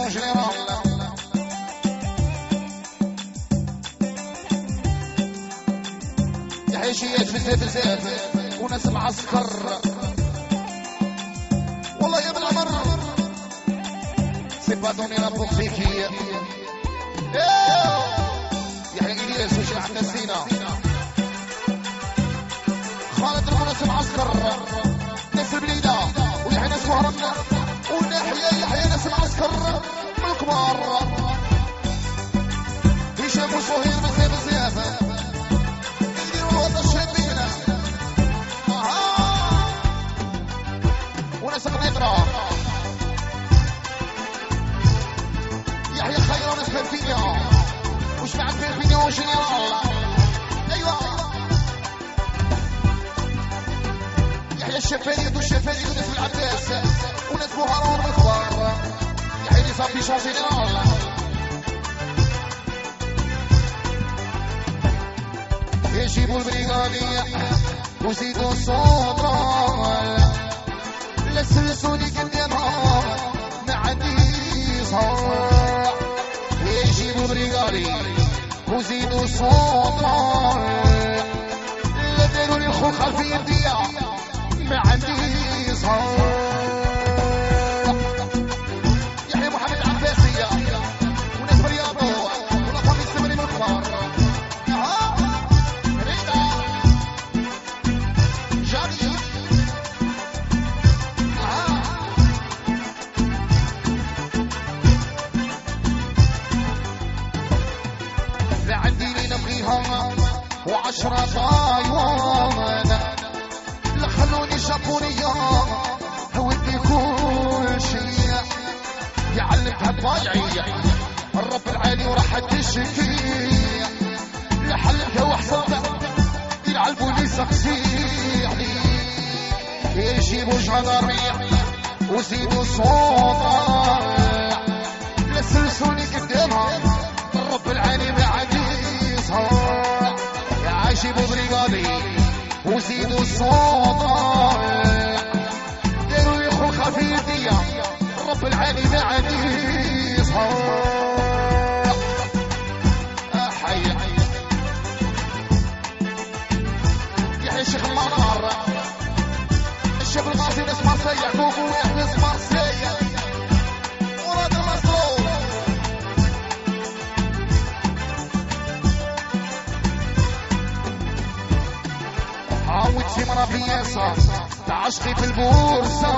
جنرال يحيشيات بزاف وناس معسكر والله يا بالعمر سي با دوني لا بوكسيكي يحيى إلياس وشيع النسينا خالد المناس معسكر ناس البليدة ويحيى ناس مهرمنا ونحيى يحيى ناس معسكر من الكبار هشام وشهير بزاف يديروا الشابين وناس قنيطرة يحيى خير وناس بيرفينيا وش بعد بيرفينيا وجنرال ايوه يحيى الشفاري وناس العباس وناس بوهران والكبار يحيى اللي صافي شون جنرال يجيبوا البريغادية وزيدوا الصدران لسلسوني قدامها ما عندي صار يجيبوا البريغادية وزيدوا الصدران لا داروا لي الخوخ خلفي يديا ما عندي صار يحيى محمد العباسية وناس برياضو ولا فامي السمري من الكبار وعشرة طايوان لا خلوني شافوني ودي كل شيء يعلمها بضايعي الرب العالي وراح تشكي لحلتها وحصلتها يلعبوا لي سقسيني يجيبوا جدارية وزيدوا صوتها لسلسوني قدامها الرب العالي ما عجيزها يجيبوا بريغادي وزيدوا الصوت داروا لي خو خفيفية الرب العالي ما عجيزها حي يحيى الشيخ المنار الشيخ الماضي ناس مارسيل يعقوب ويحدث مارسيل وراد المصروف عاودتي مرة بياسة تعشقي في البورصة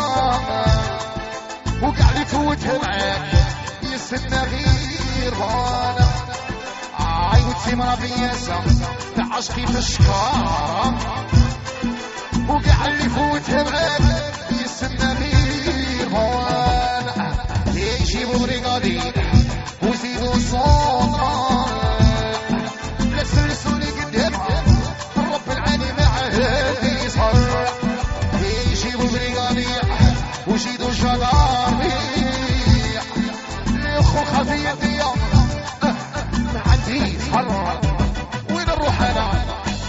وقاع لي فوتها معاك يستنى غير وانا عاودتي مرة بياسة تعشقي في الشكارة وقاع لي فوتها معاك يستنى غير وانا يجيبوا بريغادي وزيدوا صوتها لا سلسوني قدامها الرب العالي ما عهد يصهر يجيبوا بريغادية وزيدوا جدارية الاخو خفيفية ما عندي يصهر وين نروح انا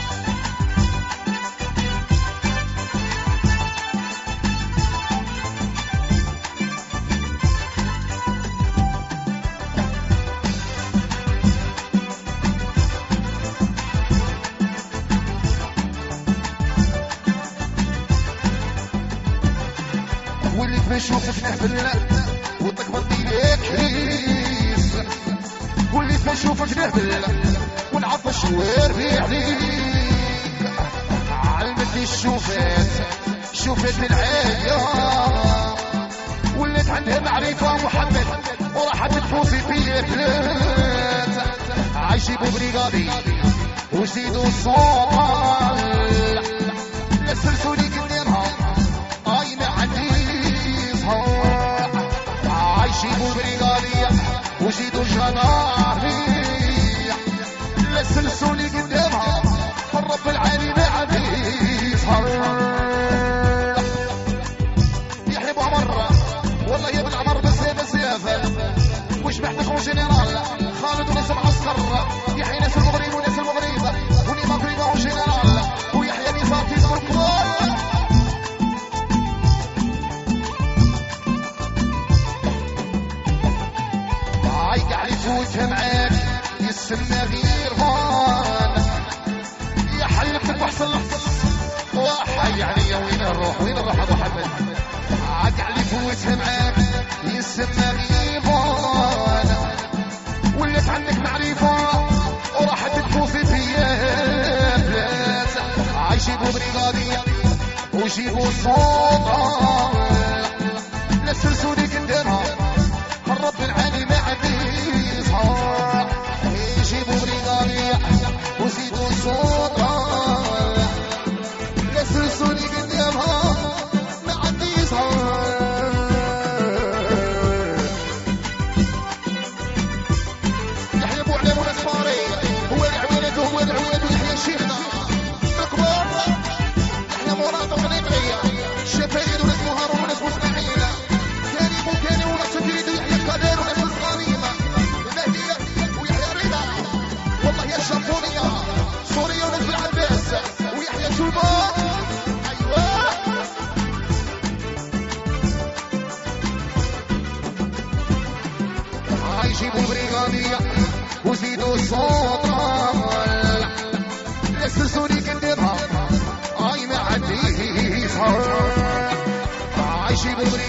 بشوفك نهبل وتكبر ليك كريس واللي بشوفك نهبل ونعطش وربي عليك علمتني شوفت العالية وليت عندها معرفة محمد وراحت تفوزي في بلاد عايشي ببريغادي وزيدوا الصوت لسلسوني قدامها اي ما عندي عايشيبوا بريغادية وزيدوا جدارية لسلسوني قدامها الرب العالي ما عاد يظهر يحيى ابو عمر والله يا ابن عمر بزاف وش محتاجوا جنرال خالد وناس معسكر يحيى ناس المغرب وناس المغرب وني مغرب وجنرال ويحيى نزار في الكبار بوتها معاك يسمى غير فان يا حلفتك وحصل وحي عليا وين نروح ابو حمد عاد علي بوتها معاك يسمى غير فان ولات عنك معرفة وراحت تفوزي فيا بلاس عايشيبو بريغادية وجيبوا الصوت لا سلسولي قدامها الرب العالي ما عندي صار يجيبوا بريغادية وزيدوا الصوت لا سلسولي قدامها ما عندي صار شيخنا مكبر احنا مراد ونبغي شفايد وناس مهار وناس مسمعين كاني وناس تريد يحيى القدر وناس الصغيمة المهدية ويحيى رضا والله يا شامبونية سوريا وناس بالعباس ويحيى شوبا ايوه عايشيبوا بريغادية وزيدوا الصوت سلسولي قدامها اي ما عندي صار عايشي